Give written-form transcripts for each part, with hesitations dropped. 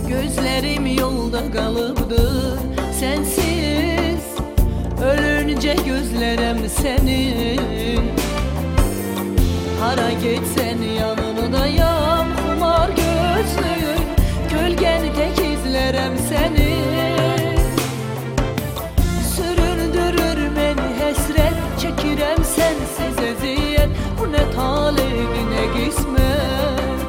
Gözlerim yolda kalıbdır sensiz, ölünce gözlerim senin. Hara gitsen yanındayım, kumar gözlüğün, gölgen tek izlerim seni. Süründürür beni hesret, çekirem sensiz eziyet. Bu ne talih ne kısmet.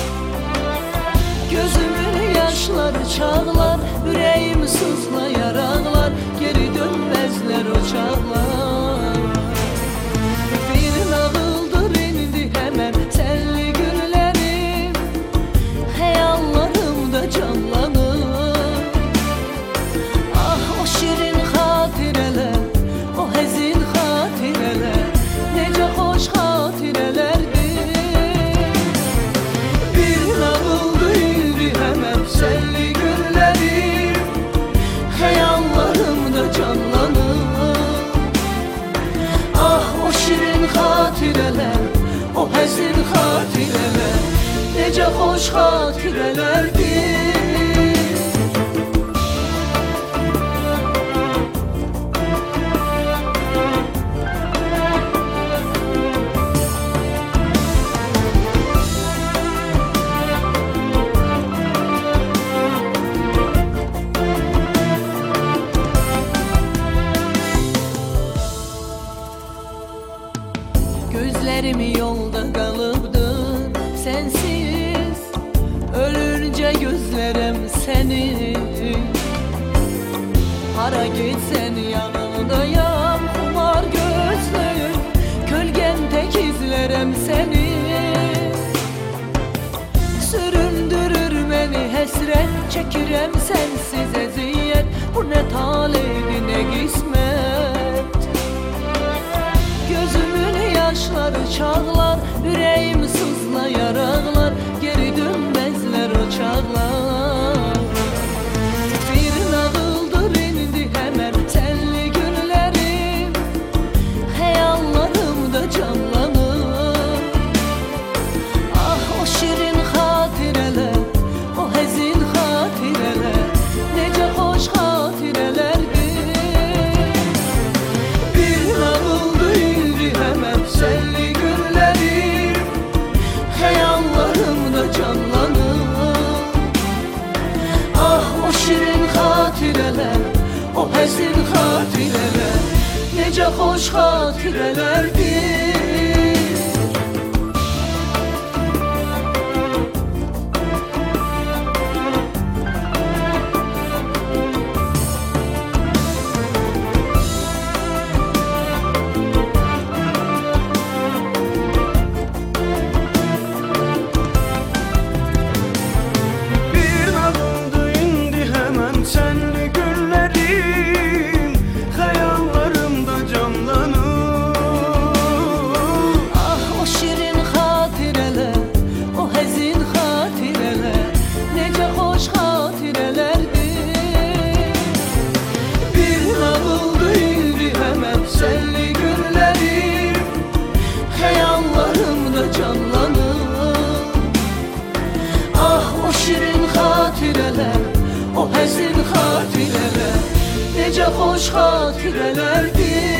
Gözümün yaşları çağlar, yüreğim sızlayar ağlar. Geri dönmezler o çağlar. Bir nağıldır indi hemen senli günlerim, hayallarımda canlanır. Ah o şirin hatireler, o hezin hatireler, nece hoş hatirelerdi. Bir nağıldır indi hemen senli günlerim, hayallarımda canlanır. Ah o şirin hatireler, o hezin hatireler, nece hoş hatirelerdi. Gözlerim yolda kalıbdır sensiz, ölünce gözlerim senin. Hara gitsen yanındayım, kumar gözlüğün, gölgen tek izlerim seni. Süründürür beni hesret, çekirem sensiz eziyet. Bu ne talih ne kısmet. Gözümün yaşları çağlar, yüreğim sızlayar ağlar. Geri dönmezler o çağlar. Bir nağıldır indi hemen senli günlerim, hayallarımda canlanır. Ah o şirin hatireler, o hezin hatireler, nece hoş hatirelerdi. Bir nağıldır indi hemen senli günlerim, hayallarımda canlanır. Ah o şirin hatireler, o hezin hatireler, nece hoş hatirelerdi. O hezin hatireler, nece hoş hatirelerdi.